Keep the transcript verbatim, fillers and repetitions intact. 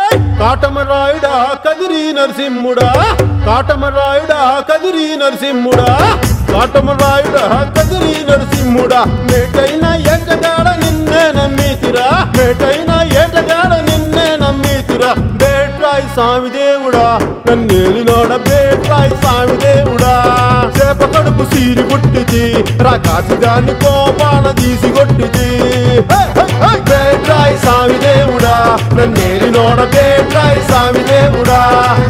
కాటమరాయుడా కదిరి నరసింహుడా కాటమరాయుడా కదిరి నరసింహుడా కాటమరాయుడా కదిరి నరసింహుడా మేటైన ఏటగాడ నిన్నే నమ్మితిరా మేటైన ఏటగాడ నిన్నే నమ్మితిరా బేట్రాయి స్వామి దేవుడా నన్నేలినోడ బేట్రాయి స్వామి దేవుడా చేప కడుపు సీరి పుట్టిచి రాకాసిగాన్ని కోపాన తీసి కొట్టిచి బేట్రాయి స్వామి దేవుడా నన్ను